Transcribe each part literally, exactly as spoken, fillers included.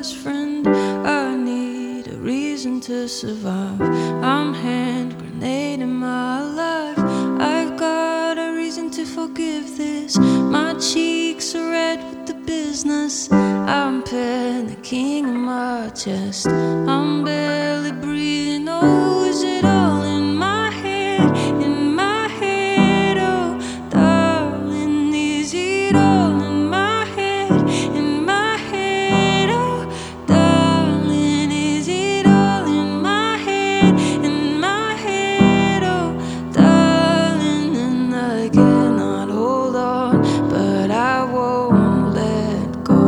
best friend. I need a reason to survive. I'm hand grenading my life. I've got a reason to forgive this. My cheeks are red with the business. I'm panicking in my chest. I'm barely breathing. Oh, is it all in my head? In my head, oh, darling, is it all in my head? In my head, oh, darling, is it all in my head? In my head, oh, darling, and I cannot hold on, but I won't let go.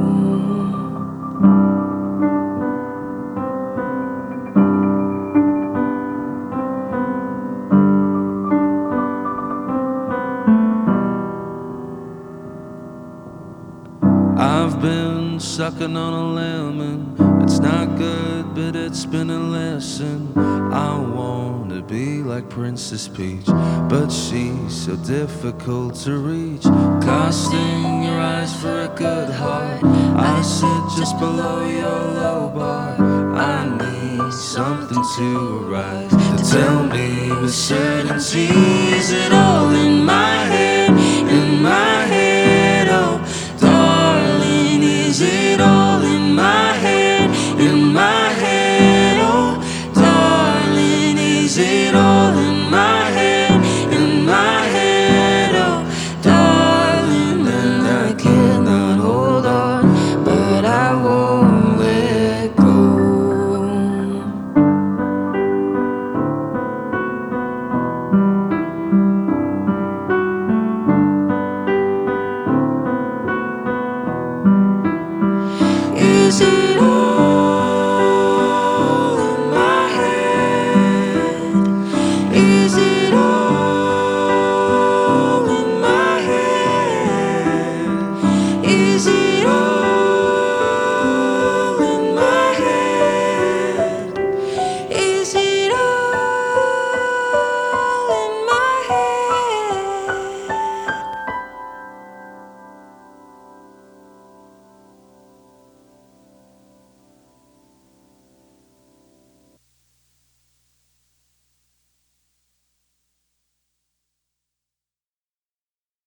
I've been sucking on a lemon. It's not good, but it's been a lesson. I wanna be like Princess Peach, but she's so difficult to reach. Casting your eyes for a good heart, I sit just below your low bar. I need something to arrive to tell me with certainty, is it all in my head? In my head, oh, darling, is it all in my head? In my head, oh, darling, is it all in my head? In my head, oh, darling, and I cannot hold on, but I won't let go. Is it